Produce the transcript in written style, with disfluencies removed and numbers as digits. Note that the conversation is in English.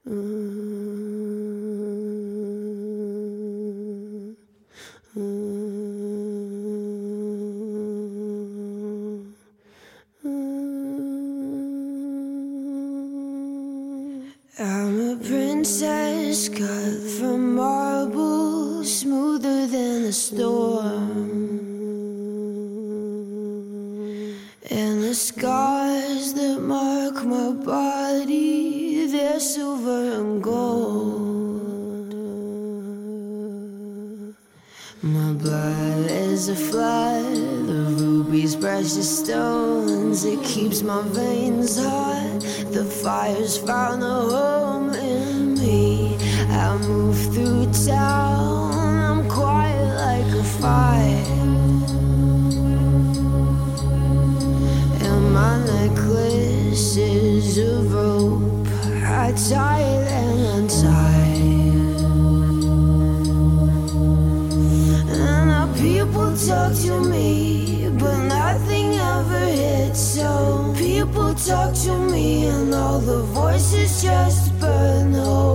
I'm a princess cut from marble, smoother than the storm. And the scars that mark my body, they're silver and gold. My blood is a flood, the rubies, precious stones. It keeps my veins hot, the fire's found a home in me. I move through town, I'm quiet like a fire. And my necklace is of rope, I tie it and untie. People talk to me, but nothing ever hits. So people talk to me, and all the voices just burn.